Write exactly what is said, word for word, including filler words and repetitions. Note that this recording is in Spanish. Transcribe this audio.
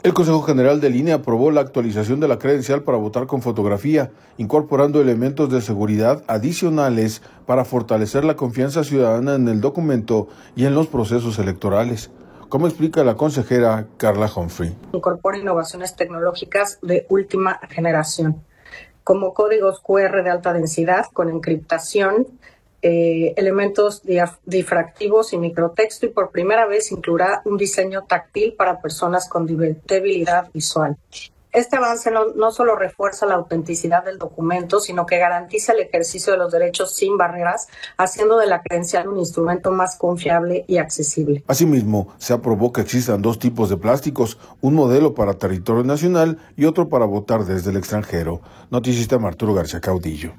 El Consejo General del I N E aprobó la actualización de la credencial para votar con fotografía, incorporando elementos de seguridad adicionales para fortalecer la confianza ciudadana en el documento y en los procesos electorales, como explica la consejera Carla Humphrey. Incorpora innovaciones tecnológicas de última generación, como códigos cu erre de alta densidad con encriptación, Eh, elementos difractivos y microtexto, y por primera vez incluirá un diseño táctil para personas con debilidad visual. Este avance no, no solo refuerza la autenticidad del documento, sino que garantiza el ejercicio de los derechos sin barreras, haciendo de la credencial un instrumento más confiable y accesible. Asimismo, se aprobó que existan dos tipos de plásticos, un modelo para territorio nacional y otro para votar desde el extranjero. Noticista Arturo García Caudillo.